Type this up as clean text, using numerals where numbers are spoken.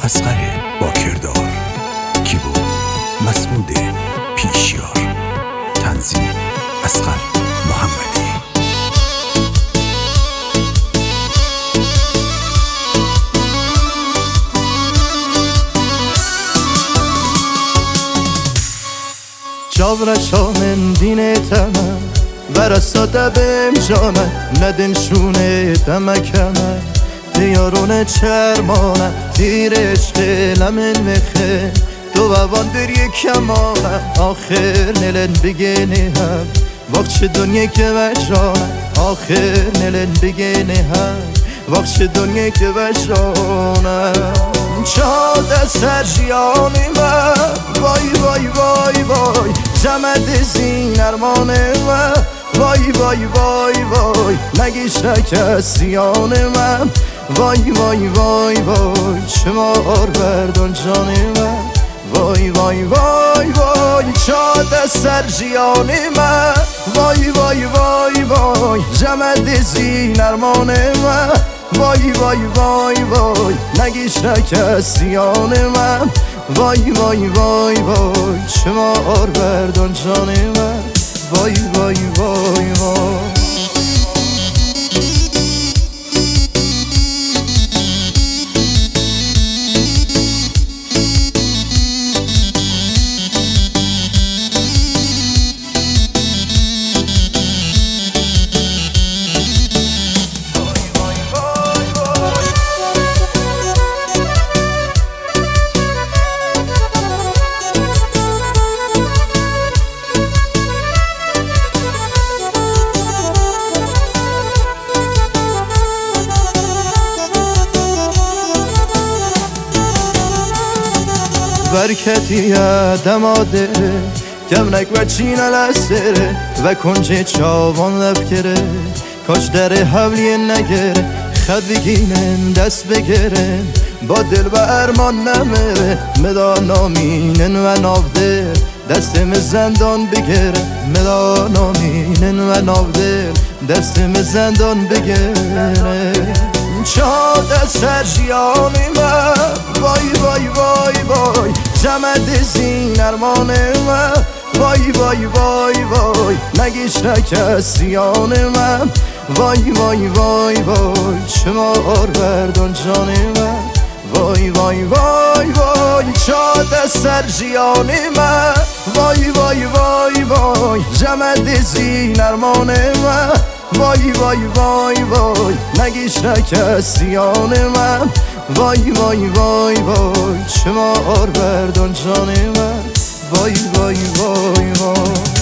اصغر با کردار. کیبورد مسعود پیشیار. تنظیم اصغر محمدی. جاورشانن دینتمه ورساده بهم جانه ندن شونه دمکمه دیارونه چرمانه تیر عشق لمن مخه دو بابان در یک کمانه آخر نلن بگنه هم وقت دنیا که وجانه آخر نلن بگنه هم وقت دنیا که وجانه چاده سرجیانی من وای وای وای وای جمد زین ارمان من وای وای وای وای نگیش نکسیان من وای وای وای وای شمار بردان جان من وای وای وای وای چاده سرجیان من وای وای وای وای جمد زین ارمان من وای وای وای وای نگیش نکسیان من وای وای وای وای شمار بردان جان من وای وای وای وای برکتی دماده کمنک و چین لسره و کنج چاوان لفکره کاش در حولی نگره خد بگینن دست بگره با دل و ارمان نمره مدا نامینن و نافده دستم زندان بگره مدا نامینن و نافده دستم زندان بگره چاده سرجیانی من وای وای وای وای جمد زین ارمان من وای وای وای وای نگیش نکسیان من وای وای وای وای شمار بردان جان من وای وای وای وای چاده سرجیانی من وای وای وای وای جمد زین ارمان من وای وای وای وای نگیش نکسیان من وای وای وای وای شمار بردان جان من وای وای وای وای